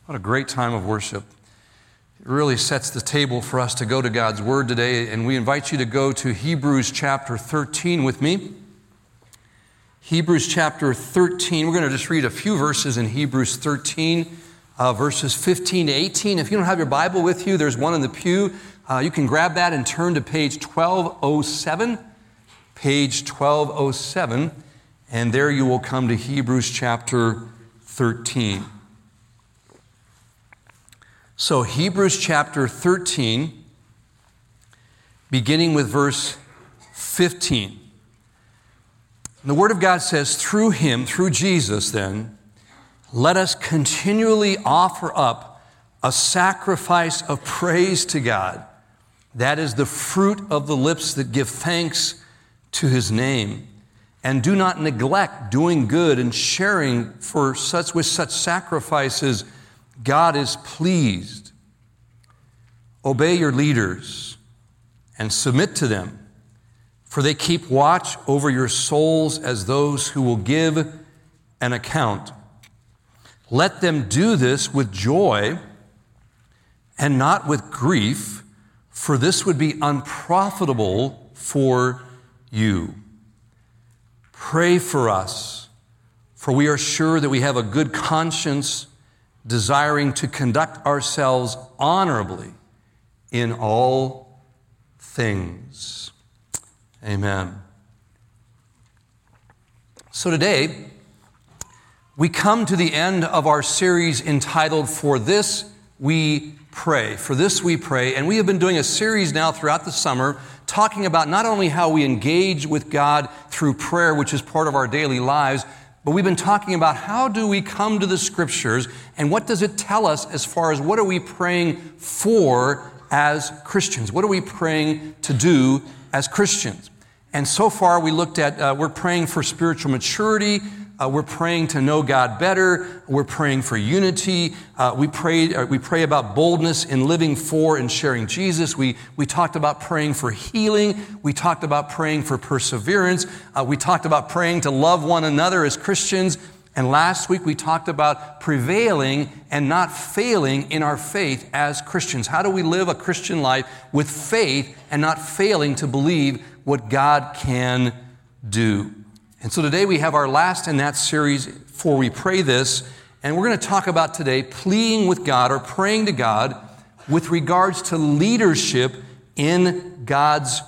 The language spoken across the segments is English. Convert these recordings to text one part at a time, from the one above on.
What a great time of worship. It really sets the table for us to go to God's Word today, and we invite you to go to Hebrews chapter 13 with me. Hebrews chapter 13, we're going to just read a few verses in Hebrews 13, verses 15 to 18. If you don't have your Bible with you, there's one in the pew. You can grab that and turn to page 1207. Page 1207, and there you will come to Hebrews chapter 13. So Hebrews chapter 13, beginning with verse 15. The Word of God says, through Him, through Jesus then, let us continually offer up a sacrifice of praise to God. That is the fruit of the lips that give thanks to His name. And do not neglect doing good and sharing with such sacrifices. God is pleased. Obey your leaders and submit to them, for they keep watch over your souls as those who will give an account. Let them do this with joy and not with grief, for this would be unprofitable for you. Pray for us, for we are sure that we have a good conscience, desiring to conduct ourselves honorably in all things. Amen. So today, we come to the end of our series entitled, For This We Pray. For This We Pray. And we have been doing a series now throughout the summer talking about not only how we engage with God through prayer, which is part of our daily lives, but we've been talking about how do we come to the Scriptures and what does it tell us as far as what are we praying for as Christians? What are we praying to do as Christians? And so far we looked at, we're praying for spiritual maturity. We're praying to know God better. We're praying for unity. We pray about boldness in living for and sharing Jesus. We talked about praying for healing. We talked about praying for perseverance. We talked about praying to love one another as Christians. And last week we talked about prevailing and not failing in our faith as Christians. How do we live a Christian life with faith and not failing to believe what God can do? And so today we have our last in that series, For We Pray This, and we're going to talk about today pleading with God or praying to God with regards to leadership in God's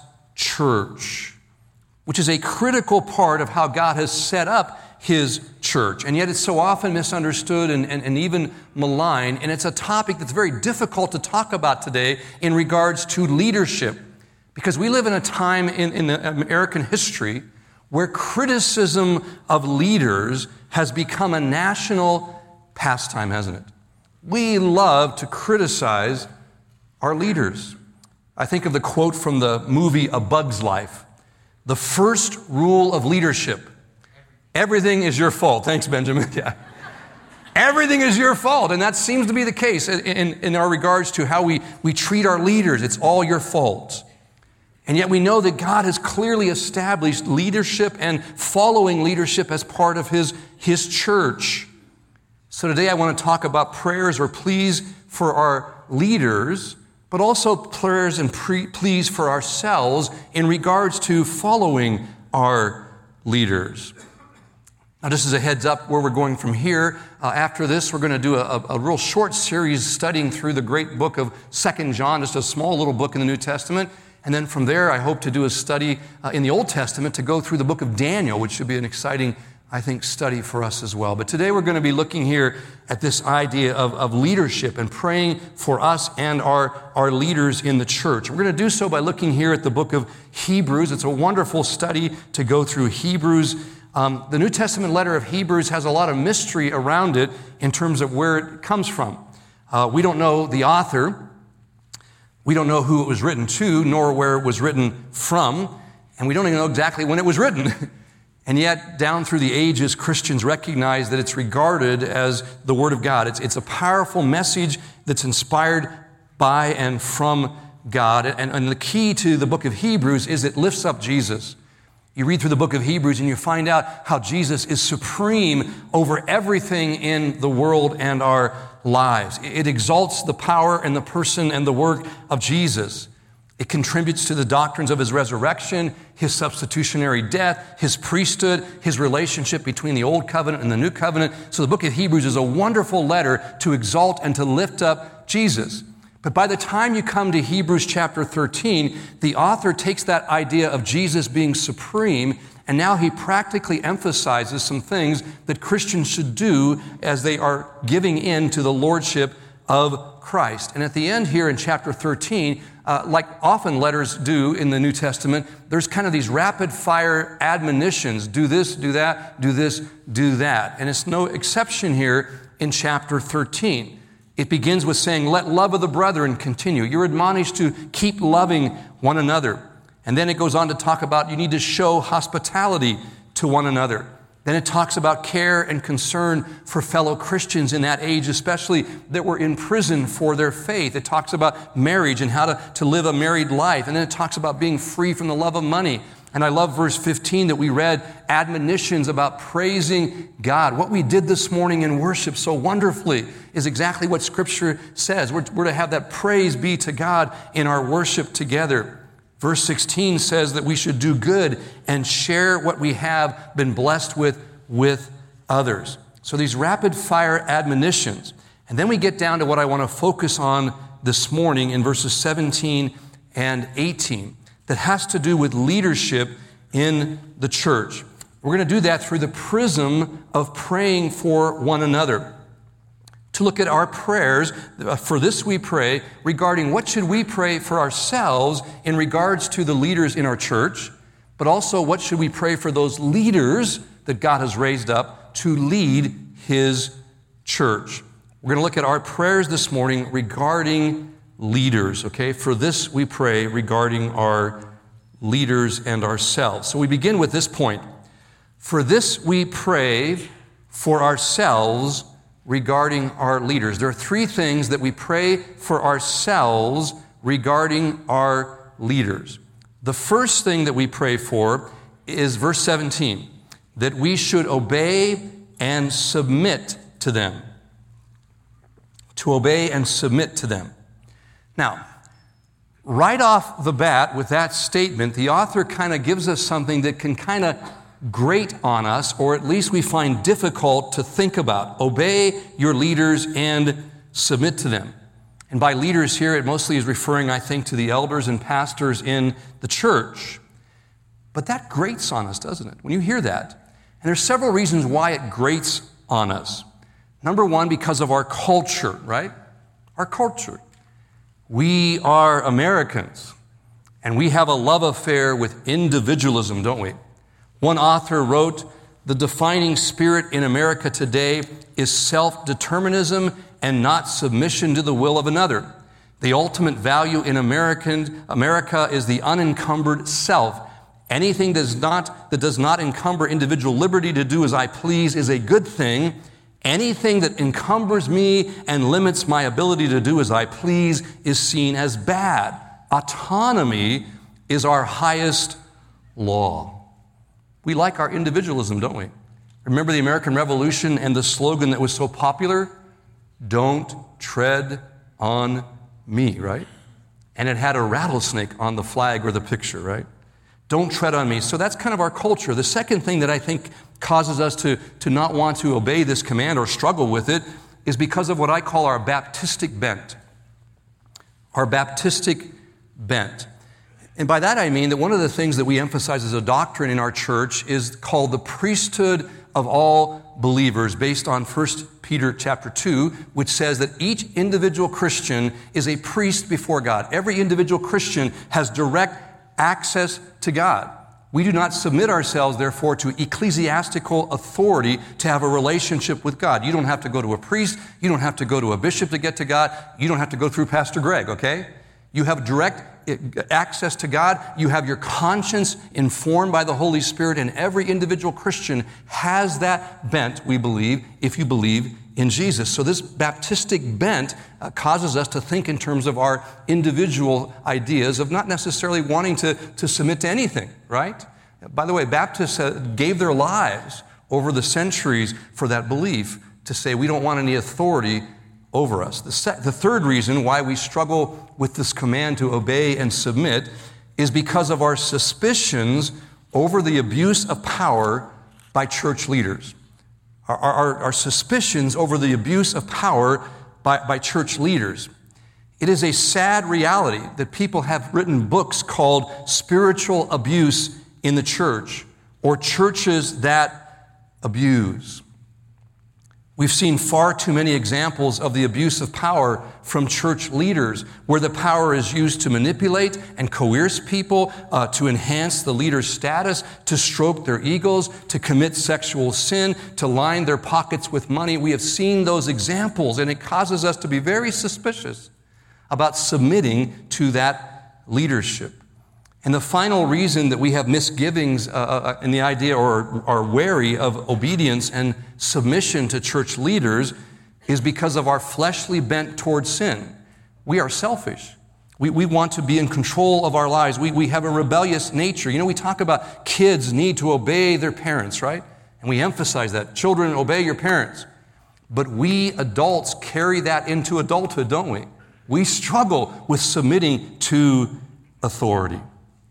church, which is a critical part of how God has set up His church. And yet it's so often misunderstood and even maligned, and it's a topic that's very difficult to talk about today in regards to leadership, because we live in a time in American history where criticism of leaders has become a national pastime, hasn't it? We love to criticize our leaders. I think of the quote from the movie A Bug's Life. The first rule of leadership: everything is your fault. Thanks, Benjamin. Yeah. Everything is your fault, and that seems to be the case in our regards to how we treat our leaders. It's all your fault. And yet we know that God has clearly established leadership and following leadership as part of His church. So today I want to talk about prayers or pleas for our leaders, but also prayers and pleas for ourselves in regards to following our leaders. Now, just as a heads up where we're going from here, after this we're going to do a real short series studying through the great book of 2 John, just a small little book in the New Testament. And then from there, I hope to do a study in the Old Testament to go through the book of Daniel, which should be an exciting, I think, study for us as well. But today we're going to be looking here at this idea of leadership and praying for us and our leaders in the church. We're going to do so by looking here at the book of Hebrews. It's a wonderful study to go through Hebrews. The New Testament letter of Hebrews has a lot of mystery around it in terms of where it comes from. We don't know the author. We don't know who it was written to, nor where it was written from, and we don't even know exactly when it was written. And yet, down through the ages, Christians recognize that it's regarded as the Word of God. It's a powerful message that's inspired by and from God. And the key to the book of Hebrews is it lifts up Jesus. You read through the book of Hebrews and you find out how Jesus is supreme over everything in the world and our lives. It exalts the power and the person and the work of Jesus. It contributes to the doctrines of his resurrection, his substitutionary death, his priesthood, his relationship between the old covenant and the new covenant. So the book of Hebrews is a wonderful letter to exalt and to lift up Jesus. But by the time you come to Hebrews chapter 13, the author takes that idea of Jesus being supreme, and now he practically emphasizes some things that Christians should do as they are giving in to the lordship of Christ. And at the end here in chapter 13, like often letters do in the New Testament, there's kind of these rapid fire admonitions. Do this, do that, do this, do that. And it's no exception here in chapter 13. It begins with saying, let love of the brethren continue. You're admonished to keep loving one another. And then it goes on to talk about you need to show hospitality to one another. Then it talks about care and concern for fellow Christians in that age, especially that were in prison for their faith. It talks about marriage and how to live a married life. And then it talks about being free from the love of money. And I love verse 15 that we read, admonitions about praising God. What we did this morning in worship so wonderfully is exactly what Scripture says. We're to have that praise be to God in our worship together. Verse 16 says that we should do good and share what we have been blessed with others. So these rapid fire admonitions. And then we get down to what I want to focus on this morning in verses 17 and 18 that has to do with leadership in the church. We're going to do that through the prism of praying for one another. To look at our prayers, for this we pray, regarding what should we pray for ourselves in regards to the leaders in our church, but also what should we pray for those leaders that God has raised up to lead His church. We're going to look at our prayers this morning regarding leaders, okay? For this we pray regarding our leaders and ourselves. So we begin with this point. For this we pray for ourselves regarding our leaders. There are three things that we pray for ourselves regarding our leaders. The first thing that we pray for is verse 17, that we should obey and submit to them. To obey and submit to them. Now, right off the bat with that statement, the author kind of gives us something that can kind of grate on us, or at least we find difficult to think about. Obey your leaders and submit to them. And by leaders here, it mostly is referring, I think, to the elders and pastors in the church. But that grates on us, doesn't it? When you hear that. And there's several reasons why it grates on us. Number one, because of our culture, right? Our culture. We are Americans, and we have a love affair with individualism, don't we? One author wrote, the defining spirit in America today is self-determinism and not submission to the will of another. The ultimate value in America is the unencumbered self. Anything that does not encumber individual liberty to do as I please is a good thing. Anything that encumbers me and limits my ability to do as I please is seen as bad. Autonomy is our highest law. We like our individualism, don't we? Remember the American Revolution and the slogan that was so popular? Don't tread on me, right? And it had a rattlesnake on the flag or the picture, right? Don't tread on me. So that's kind of our culture. The second thing that I think causes us to not want to obey this command or struggle with it is because of what I call our Baptistic bent. Our Baptistic bent. And by that I mean that one of the things that we emphasize as a doctrine in our church is called the priesthood of all believers, based on 1 Peter chapter 2, which says that each individual Christian is a priest before God. Every individual Christian has direct access to God. We do not submit ourselves, therefore, to ecclesiastical authority to have a relationship with God. You don't have to go to a priest. You don't have to go to a bishop to get to God. You don't have to go through Pastor Greg, okay? You have direct access to God. You have your conscience informed by the Holy Spirit, and every individual Christian has that bent, we believe, if you believe in Jesus. So this Baptistic bent causes us to think in terms of our individual ideas of not necessarily wanting to submit to anything, right? By the way, Baptists gave their lives over the centuries for that belief to say we don't want any authority over us. The third reason why we struggle with this command to obey and submit is because of our suspicions over the abuse of power by church leaders. Our suspicions over the abuse of power by church leaders. It is a sad reality that people have written books called Spiritual Abuse in the Church, or Churches That Abuse. We've seen far too many examples of the abuse of power from church leaders, where the power is used to manipulate and coerce people, to enhance the leader's status, to stroke their egos, to commit sexual sin, to line their pockets with money. We have seen those examples, and it causes us to be very suspicious about submitting to that leadership. And the final reason that we have misgivings in the idea or are wary of obedience and submission to church leaders is because of our fleshly bent towards sin. We are selfish. We want to be in control of our lives. We have a rebellious nature. You know, we talk about kids need to obey their parents, right? And we emphasize that. Children, obey your parents. But we adults carry that into adulthood, don't we? We struggle with submitting to authority.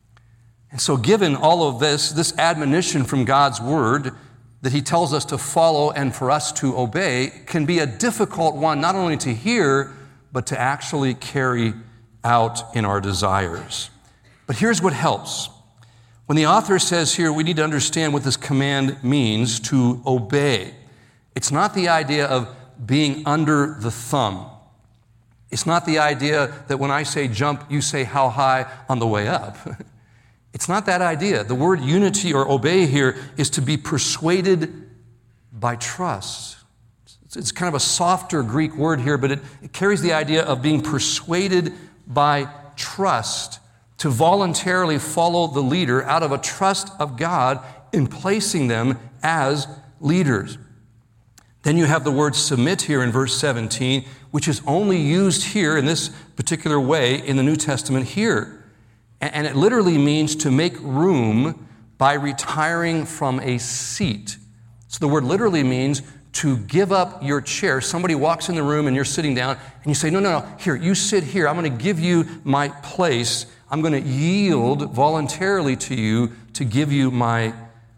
And so given all of this admonition from God's Word that He tells us to follow and for us to obey can be a difficult one, not only to hear, but to actually carry out in our desires. But here's what helps. When the author says here, we need to understand what this command means to obey. It's not the idea of being under the thumb. It's not the idea that when I say jump, you say how high on the way up. It's not that idea. The word unity or obey here is to be persuaded by trust. It's kind of a softer Greek word here, but it carries the idea of being persuaded by trust, to voluntarily follow the leader out of a trust of God in placing them as leaders. Then you have the word submit here in verse 17, which is only used here in this particular way in the New Testament here. And it literally means to make room by retiring from a seat. So the word literally means to give up your chair. Somebody walks in the room and you're sitting down and you say, no, here, you sit here. I'm going to give you my place. I'm going to yield voluntarily to you to give you my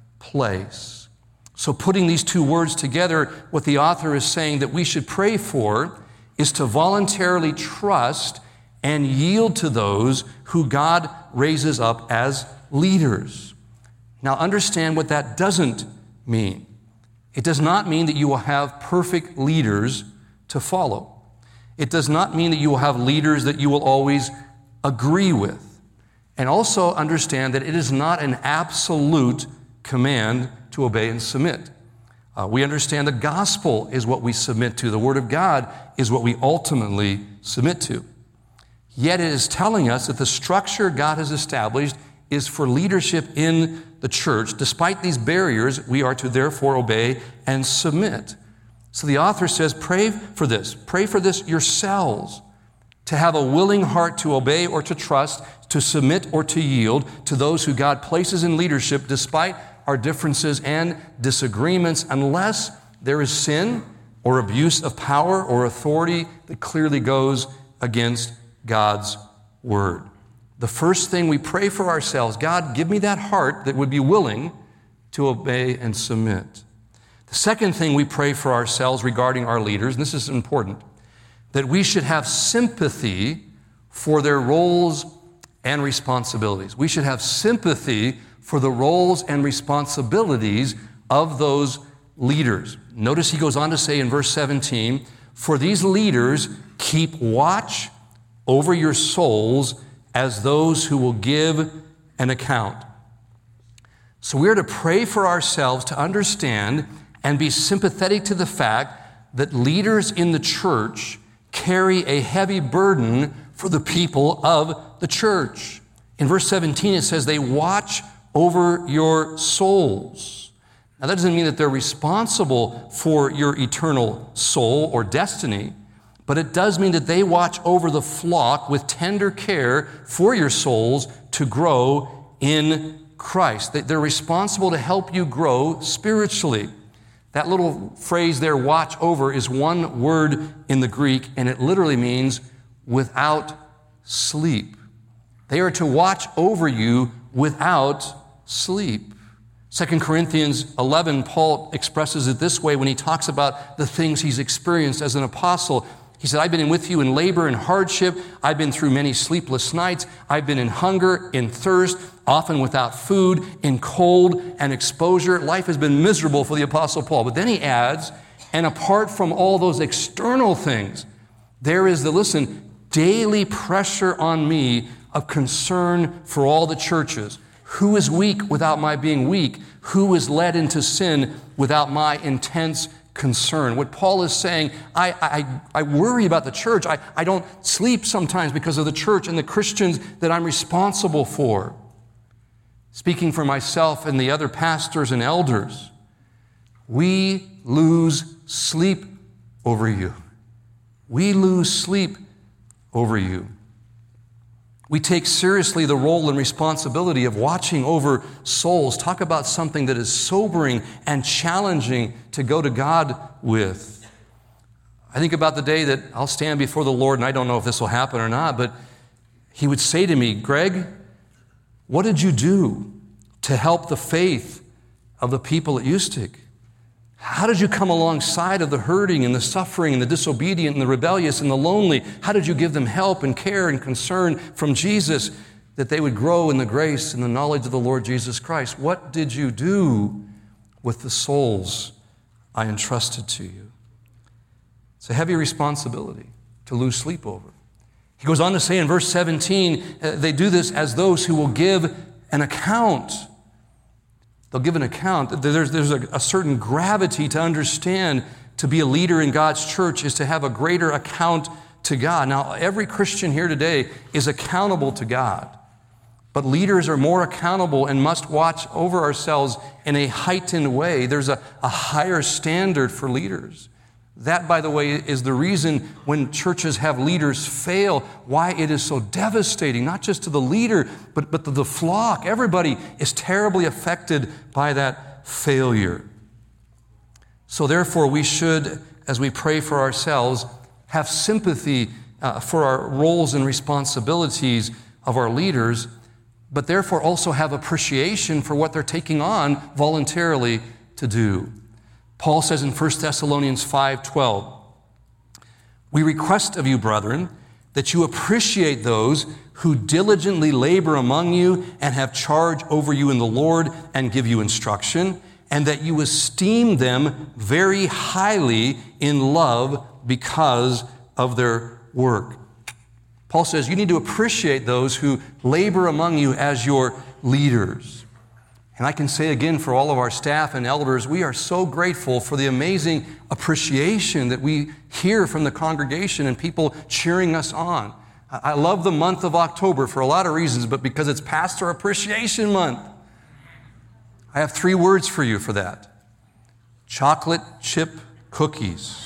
place. So putting these two words together, what the author is saying that we should pray for is to voluntarily trust and yield to those who God raises up as leaders. Now understand what that doesn't mean. It does not mean that you will have perfect leaders to follow. It does not mean that you will have leaders that you will always agree with. And also understand that it is not an absolute command to obey and submit. We understand the gospel is what we submit to. The Word of God is what we ultimately submit to. Yet it is telling us that the structure God has established is for leadership in the church. Despite these barriers, we are to therefore obey and submit. So the author says, pray for this. Pray for this yourselves, to have a willing heart to obey or to trust, to submit or to yield to those who God places in leadership despite our differences and disagreements, unless there is sin or abuse of power or authority that clearly goes against God's word. The first thing we pray for ourselves, God, give me that heart that would be willing to obey and submit. The second thing we pray for ourselves regarding our leaders, and this is important, that we should have sympathy for their roles and responsibilities. We should have sympathy for the roles and responsibilities of those leaders. Notice he goes on to say in verse 17, for these leaders keep watch over your souls as those who will give an account. So we are to pray for ourselves to understand and be sympathetic to the fact that leaders in the church carry a heavy burden for the people of the church. In verse 17 it says they watch over your souls. Now that doesn't mean that they're responsible for your eternal soul or destiny, but it does mean that they watch over the flock with tender care for your souls to grow in Christ. They're responsible to help you grow spiritually. That little phrase there, watch over, is one word in the Greek, and it literally means without sleep. They are to watch over you without sleep. 2 Corinthians 11, Paul expresses it this way when he talks about the things he's experienced as an apostle. He said, I've been with you in labor and hardship. I've been through many sleepless nights. I've been in hunger, in thirst, often without food, in cold and exposure. Life has been miserable for the Apostle Paul. But then he adds, and apart from all those external things, there is daily pressure on me of concern for all the churches. Who is weak without my being weak? Who is led into sin without my intense concern? What Paul is saying, I worry about the church. I don't sleep sometimes because of the church and the Christians that I'm responsible for. Speaking for myself and the other pastors and elders, we lose sleep over you. We lose sleep over you. We take seriously the role and responsibility of watching over souls. Talk about something that is sobering and challenging to go to God with. I think about the day that I'll stand before the Lord, and I don't know if this will happen or not, but He would say to me, Greg, what did you do to help the faith of the people at Eustic? How did you come alongside of the hurting and the suffering and the disobedient and the rebellious and the lonely? How did you give them help and care and concern from Jesus that they would grow in the grace and the knowledge of the Lord Jesus Christ? What did you do with the souls I entrusted to you? It's a heavy responsibility to lose sleep over. He goes on to say in verse 17, they do this as those who will give an account. They'll give an account. There's a certain gravity to understand to be a leader in God's church is to have a greater account to God. Now, every Christian here today is accountable to God, but leaders are more accountable and must watch over ourselves in a heightened way. There's a higher standard for leaders. That, by the way, is the reason when churches have leaders fail, why it is so devastating, not just to the leader, but to the flock. Everybody is terribly affected by that failure. So therefore, we should, as we pray for ourselves, have sympathy for our roles and responsibilities of our leaders, but therefore also have appreciation for what they're taking on voluntarily to do. Paul says in 1 Thessalonians 5:12, we request of you, brethren, that you appreciate those who diligently labor among you and have charge over you in the Lord and give you instruction, and that you esteem them very highly in love because of their work. Paul says you need to appreciate those who labor among you as your leaders. And I can say again for all of our staff and elders, we are so grateful for the amazing appreciation that we hear from the congregation and people cheering us on. I love the month of October for a lot of reasons, but because it's Pastor Appreciation Month. I have 3 words for you for that. Chocolate chip cookies.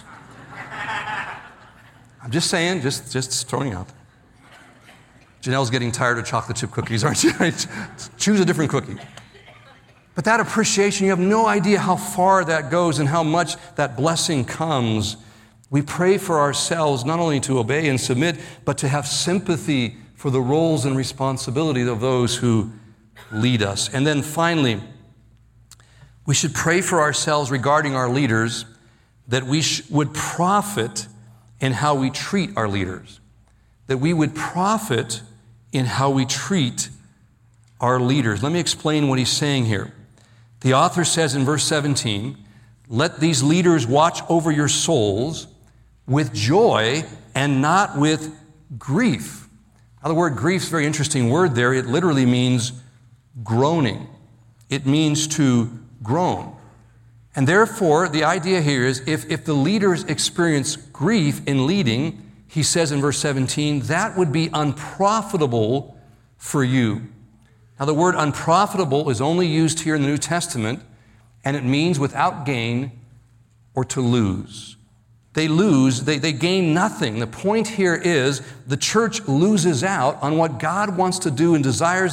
I'm just saying, just throwing out there. Janelle's getting tired of chocolate chip cookies, aren't you? Choose a different cookie. But that appreciation, you have no idea how far that goes and how much that blessing comes. We pray for ourselves not only to obey and submit, but to have sympathy for the roles and responsibilities of those who lead us. And then finally, we should pray for ourselves regarding our leaders that we would profit in how we treat our leaders. That we would profit in how we treat our leaders. Let me explain what he's saying here. The author says in verse 17, let these leaders watch over your souls with joy and not with grief. Now, the word grief is a very interesting word there. It literally means groaning. It means to groan. And therefore, the idea here is if the leaders experience grief in leading, he says in verse 17, that would be unprofitable for you. Now, the word unprofitable is only used here in the New Testament, and it means without gain or to lose. They lose, they gain nothing. The point here is the church loses out on what God wants to do and desires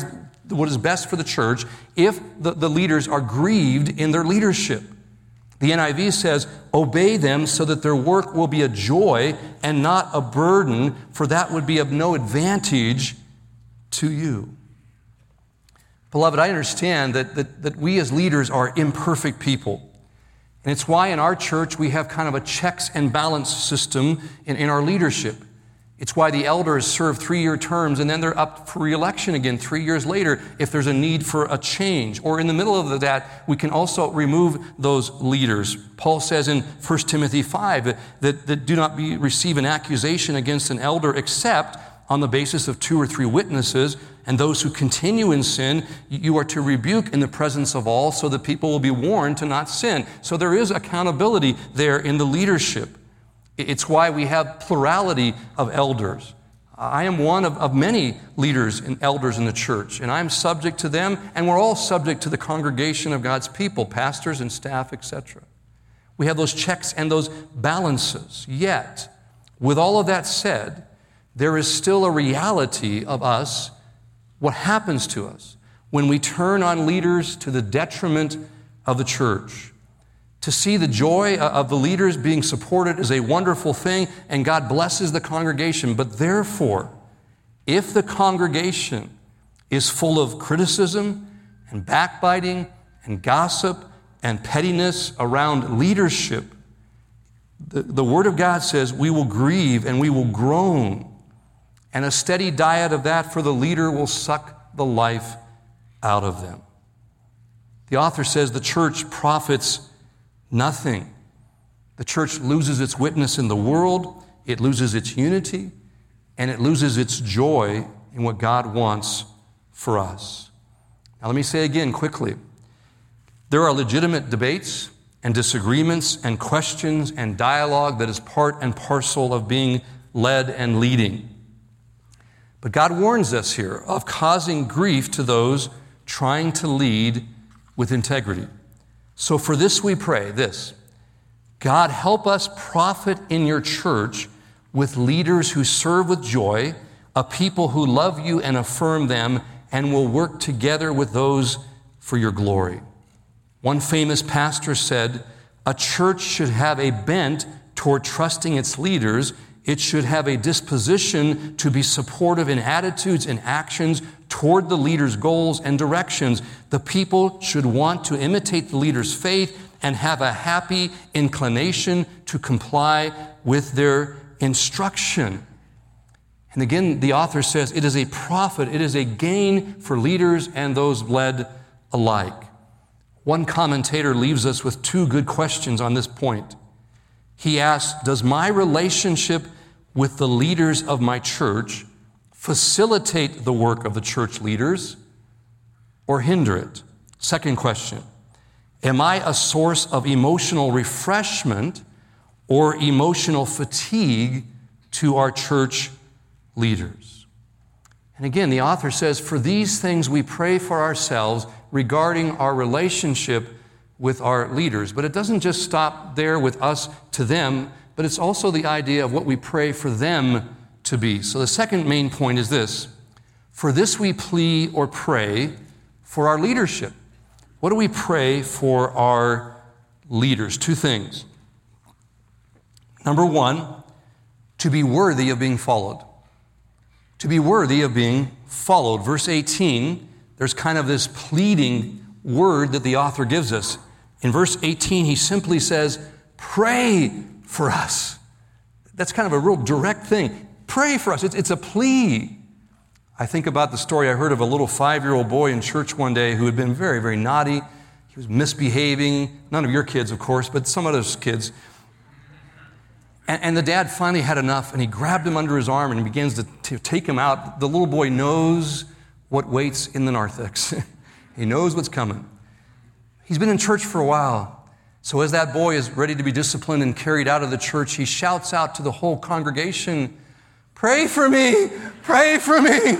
what is best for the church if the leaders are grieved in their leadership. The NIV says, obey them so that their work will be a joy and not a burden, for that would be of no advantage to you. Beloved, I understand that we as leaders are imperfect people. And it's why in our church we have kind of a checks and balance system in our leadership. It's why the elders serve 3-year terms and then they're up for re-election again 3 years later if there's a need for a change. Or in the middle of that, we can also remove those leaders. Paul says in 1 Timothy 5 that do not receive an accusation against an elder except on the basis of 2 or 3 witnesses, and those who continue in sin, you are to rebuke in the presence of all so that people will be warned to not sin. So there is accountability there in the leadership. It's why we have plurality of elders. I am one of many leaders and elders in the church, and I'm subject to them, and we're all subject to the congregation of God's people, pastors and staff, etc. We have those checks and those balances. Yet, with all of that said, there is still a reality of us, what happens to us when we turn on leaders to the detriment of the church. To see the joy of the leaders being supported is a wonderful thing, and God blesses the congregation. But therefore, if the congregation is full of criticism and backbiting and gossip and pettiness around leadership, the Word of God says we will grieve and we will groan. And a steady diet of that for the leader will suck the life out of them. The author says the church profits nothing. The church loses its witness in the world, it loses its unity, and it loses its joy in what God wants for us. Now let me say again quickly, there are legitimate debates and disagreements and questions and dialogue that is part and parcel of being led and leading. But God warns us here of causing grief to those trying to lead with integrity. So for this we pray, this: God, help us profit in your church with leaders who serve with joy, a people who love you and affirm them, and will work together with those for your glory. One famous pastor said, a church should have a bent toward trusting its leaders. It should have a disposition to be supportive in attitudes and actions toward the leader's goals and directions. The people should want to imitate the leader's faith and have a happy inclination to comply with their instruction. And again, the author says it is a profit, it is a gain for leaders and those led alike. One commentator leaves us with 2 good questions on this point. He asks, does my relationship with the leaders of my church facilitate the work of the church leaders or hinder it? Second question, am I a source of emotional refreshment or emotional fatigue to our church leaders? And again, the author says, for these things we pray for ourselves regarding our relationship with our leaders. But it doesn't just stop there with us to them, but it's also the idea of what we pray for them to be. So the second main point is this: for this we plea or pray for our leadership. What do we pray for our leaders? 2 things. Number 1, to be worthy of being followed. To be worthy of being followed. Verse 18, there's kind of this pleading word that the author gives us. In verse 18, he simply says, pray for us. That's kind of a real direct thing. Pray for us. It's a plea. I think about the story I heard of a little 5-year-old boy in church one day who had been very, very naughty. He was misbehaving. None of your kids, of course, but some other kids. And the dad finally had enough, and he grabbed him under his arm and he begins to take him out. The little boy knows what waits in the narthex. He knows what's coming. He's been in church for a while. So as that boy is ready to be disciplined and carried out of the church, he shouts out to the whole congregation, pray for me, pray for me.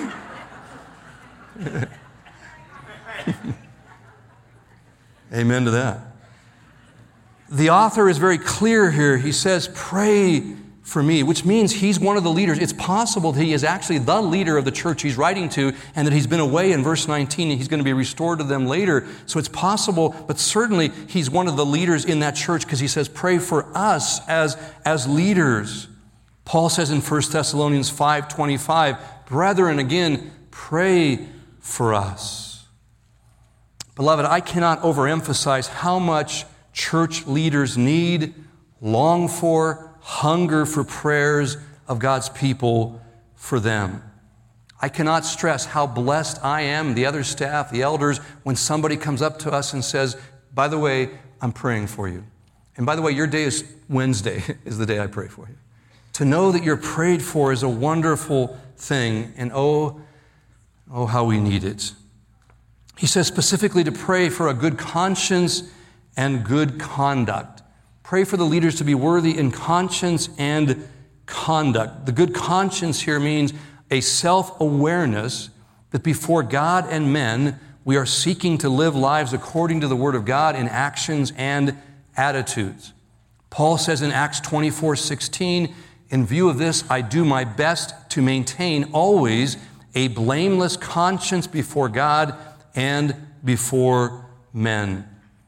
Amen to that. The author is very clear here. He says, pray for me, which means he's one of the leaders. It's possible that he is actually the leader of the church he's writing to, and that he's been away in verse 19, and he's going to be restored to them later. So it's possible, but certainly he's one of the leaders in that church because he says, pray for us as leaders. Paul says in 1 Thessalonians 5:25, brethren, again, pray for us. Beloved, I cannot overemphasize how much church leaders need, long for, hunger for prayers of God's people for them. I cannot stress how blessed I am, the other staff, the elders, when somebody comes up to us and says, by the way, I'm praying for you. And by the way, your day is Wednesday, is the day I pray for you. To know that you're prayed for is a wonderful thing, and oh, how we need it. He says specifically to pray for a good conscience and good conduct. Pray for the leaders to be worthy in conscience and conduct. The good conscience here means a self-awareness that before God and men, we are seeking to live lives according to the Word of God in actions and attitudes. Paul says in Acts 24:16, in view of this, I do my best to maintain always a blameless conscience before God and before men.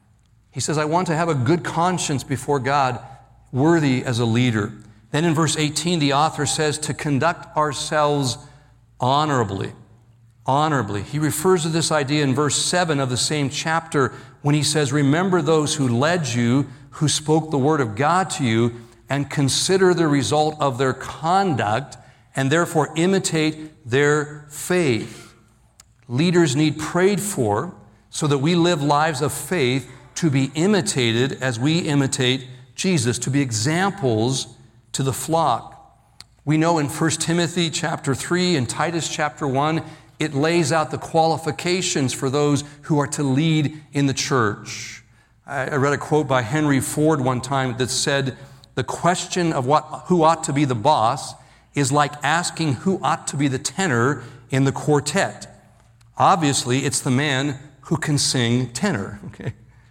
He says, I want to have a good conscience before God, worthy as a leader. Then in verse 18, the author says to conduct ourselves honorably. Honorably. He refers to this idea in verse 7 of the same chapter when he says, remember those who led you, who spoke the word of God to you, and consider the result of their conduct, and therefore imitate their faith. Leaders need prayed for so that we live lives of faith to be imitated as we imitate Jesus, to be examples to the flock. We know in 1 Timothy chapter 3 and Titus chapter 1, it lays out the qualifications for those who are to lead in the church. I read a quote by Henry Ford one time that said, the question of who ought to be the boss is like asking who ought to be the tenor in the quartet. Obviously, it's the man who can sing tenor, okay?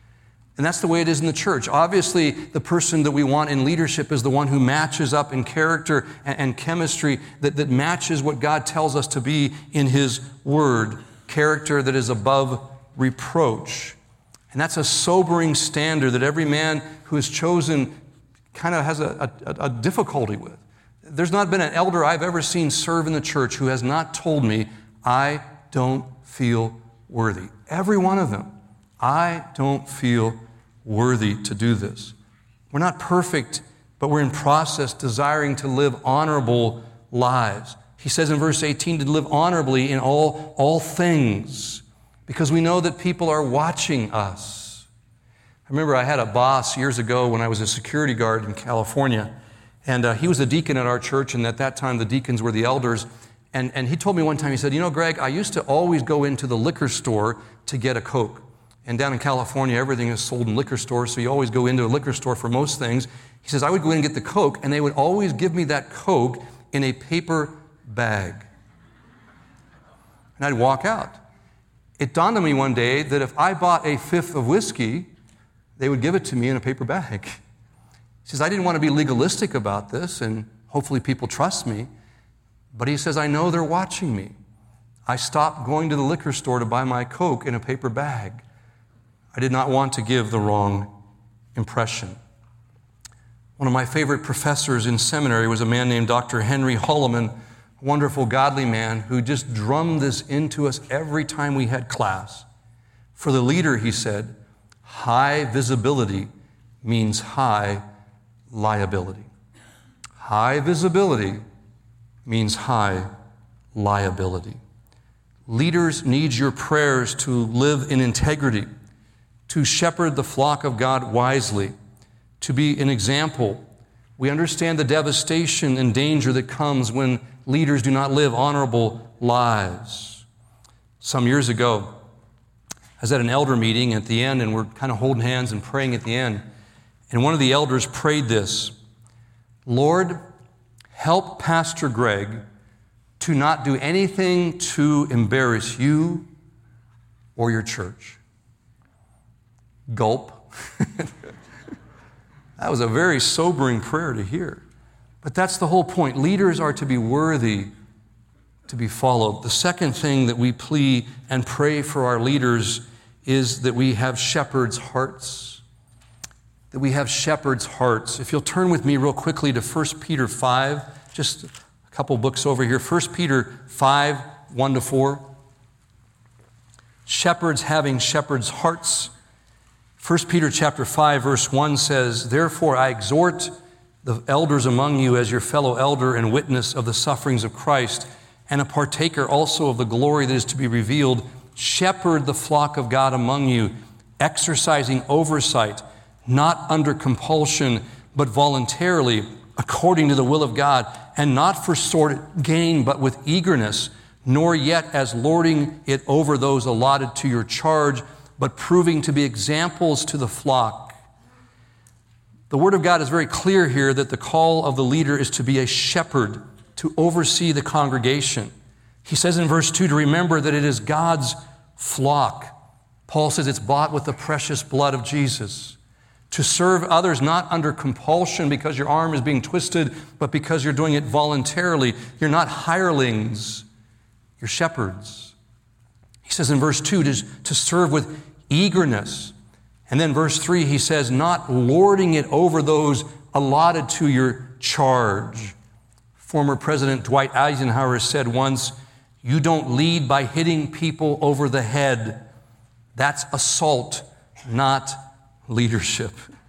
And that's the way it is in the church. Obviously, the person that we want in leadership is the one who matches up in character and chemistry that matches what God tells us to be in His Word. Character that is above reproach. And that's a sobering standard that every man who is chosen kind of has a difficulty with. There's not been an elder I've ever seen serve in the church who has not told me, I don't feel worthy. Every one of them. I don't feel worthy to do this. We're not perfect, but we're in process desiring to live honorable lives. He says in verse 18 to live honorably in all things, because we know that people are watching us. I remember I had a boss years ago when I was a security guard in California, and he was a deacon at our church, and at that time the deacons were the elders. And he told me one time, he said, you know, Greg, I used to always go into the liquor store to get a Coke. And down in California, everything is sold in liquor stores, so you always go into a liquor store for most things. He says, I would go in and get the Coke, and they would always give me that Coke in a paper bag. And I'd walk out. It dawned on me one day that if I bought a fifth of whiskey, they would give it to me in a paper bag. He says, I didn't want to be legalistic about this, and hopefully people trust me. But he says, I know they're watching me. I stopped going to the liquor store to buy my Coke in a paper bag. I did not want to give the wrong impression. One of my favorite professors in seminary was a man named Dr. Henry Holloman, a wonderful, godly man who just drummed this into us every time we had class. For the leader, he said, high visibility means high liability. High visibility means high liability. Leaders need your prayers to live in integrity, to shepherd the flock of God wisely, to be an example. We understand the devastation and danger that comes when leaders do not live honorable lives. Some years ago, I was at an elder meeting at the end, and we're kind of holding hands and praying at the end. And one of the elders prayed this, Lord, help Pastor Greg to not do anything to embarrass you or your church. Gulp. That was a very sobering prayer to hear. But that's the whole point. Leaders are to be worthy to be followed. The second thing that we plea and pray for our leaders is that we have shepherds' hearts. That we have shepherds' hearts. If you'll turn with me real quickly to 1 Peter 5, just a couple books over here. 1 Peter 5, 1-4. Shepherds having shepherds' hearts. 1 Peter chapter 5, verse 1 says, "Therefore I exhort the elders among you as your fellow elder and witness of the sufferings of Christ, and a partaker also of the glory that is to be revealed. Shepherd the flock of God among you, exercising oversight, not under compulsion, but voluntarily, according to the will of God, and not for sordid gain, but with eagerness, nor yet as lording it over those allotted to your charge, but proving to be examples to the flock." The Word of God is very clear here that the call of the leader is to be a shepherd, to oversee the congregation. He says in verse 2 to remember that it is God's flock. Paul says it's bought with the precious blood of Jesus. To serve others not under compulsion because your arm is being twisted, but because you're doing it voluntarily. You're not hirelings, you're shepherds. He says in verse 2 to serve with eagerness. And then verse 3 he says, not lording it over those allotted to your charge. Former President Dwight Eisenhower said once, "You don't lead by hitting people over the head. That's assault, not leadership."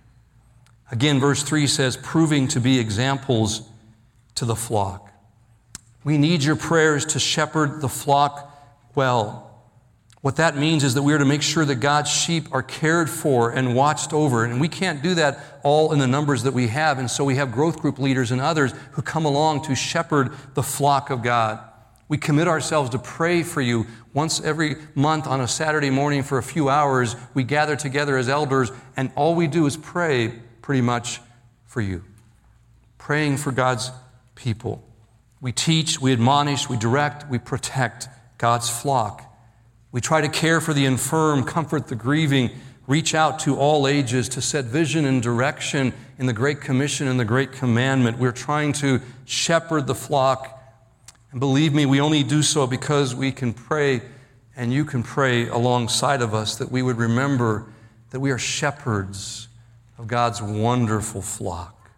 Again, verse 3 says, proving to be examples to the flock. We need your prayers to shepherd the flock well. What that means is that we are to make sure that God's sheep are cared for and watched over. And we can't do that all in the numbers that we have. And so we have growth group leaders and others who come along to shepherd the flock of God. We commit ourselves to pray for you. Once every month on a Saturday morning for a few hours, we gather together as elders, and all we do is pray pretty much for you. Praying for God's people. We teach, we admonish, we direct, we protect God's flock. We try to care for the infirm, comfort the grieving, reach out to all ages, to set vision and direction in the Great Commission and the Great Commandment. We're trying to shepherd the flock. And believe me, we only do so because we can pray, and you can pray alongside of us, that we would remember that we are shepherds of God's wonderful flock.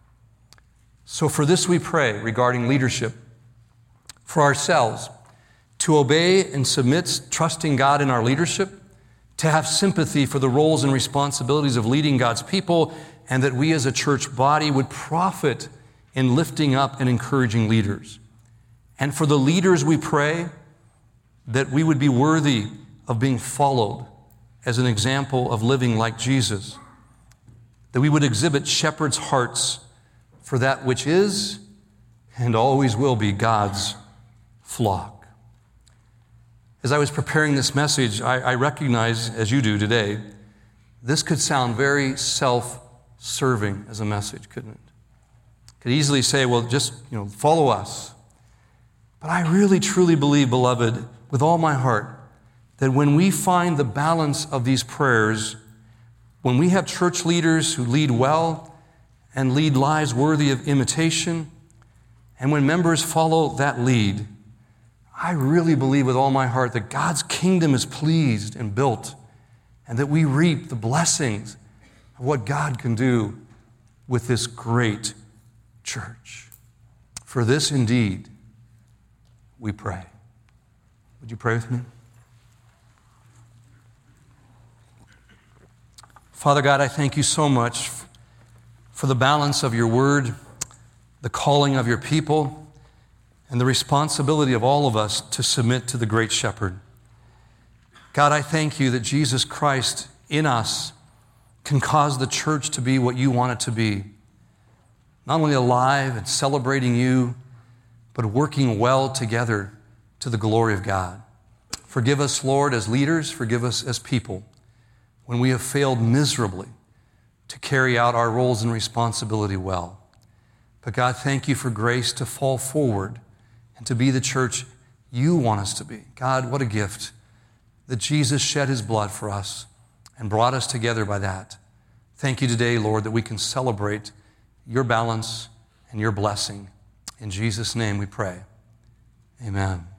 So for this we pray regarding leadership. For ourselves, to obey and submit, trusting God in our leadership, to have sympathy for the roles and responsibilities of leading God's people, and that we as a church body would profit in lifting up and encouraging leaders. And for the leaders we pray that we would be worthy of being followed as an example of living like Jesus, that we would exhibit shepherds' hearts for that which is and always will be God's flock. As I was preparing this message, I recognize, as you do today, this could sound very self-serving as a message, couldn't it? Could easily say, well, just, follow us. But I really, truly believe, beloved, with all my heart, that when we find the balance of these prayers, when we have church leaders who lead well and lead lives worthy of imitation, and when members follow that lead, I really believe with all my heart that God's kingdom is pleased and built, and that we reap the blessings of what God can do with this great church. For this indeed we pray. Would you pray with me? Father God, I thank you so much for the balance of your word, the calling of your people, and the responsibility of all of us to submit to the great shepherd. God, I thank you that Jesus Christ in us can cause the church to be what you want it to be. Not only alive and celebrating you, but working well together to the glory of God. Forgive us, Lord, as leaders. Forgive us as people when we have failed miserably to carry out our roles and responsibility well. But God, thank you for grace to fall forward and to be the church you want us to be. God, what a gift that Jesus shed his blood for us and brought us together by that. Thank you today, Lord, that we can celebrate your balance and your blessing. In Jesus' name we pray. Amen.